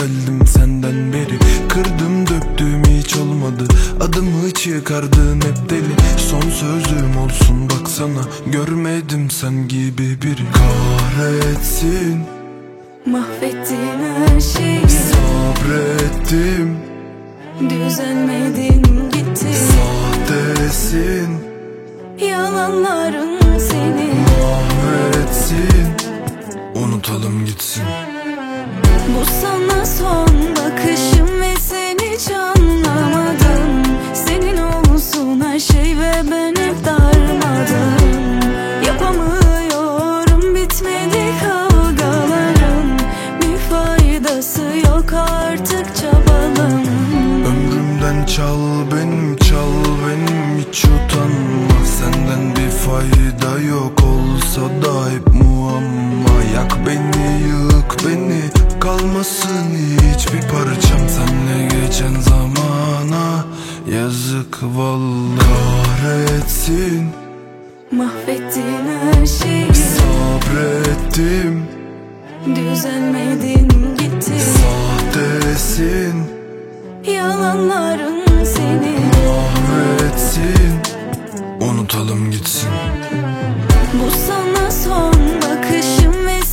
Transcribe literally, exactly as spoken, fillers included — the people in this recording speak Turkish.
geldim senden beri. Kırdım döktüğüm hiç olmadı, adımı çıkardın hep deli. Son sözüm olsun baksana, görmedim sen gibi biri. Kahretsin, mahvettin her şeyi. sabrettim, düzelmedin gittin. sahtesin, Yalanların seni mahvetsin. Unutalım gitsin. Bu sana son bakışım ve sen hiç anlamadın. Senin olsun her şey ve ben hep darmadım. Yapamıyorum, bitmedi kavgaların. Bir faydası yok artık çabalım. Ömrümden çal benim, çal benim, hiç utanma. Senden bir fayda yok olsa da hep muamma. Yak beni, yık beni, kalmasın hiçbir parçam. Senle geçen zamana yazık vallahi. Kahretsin, Mahvettin her şeyi. sabrettim, Düzelmedin gittin. sahtesin, Yalanların seni mahvetsin. Unutalım gitsin. Bu sana son bakışım ve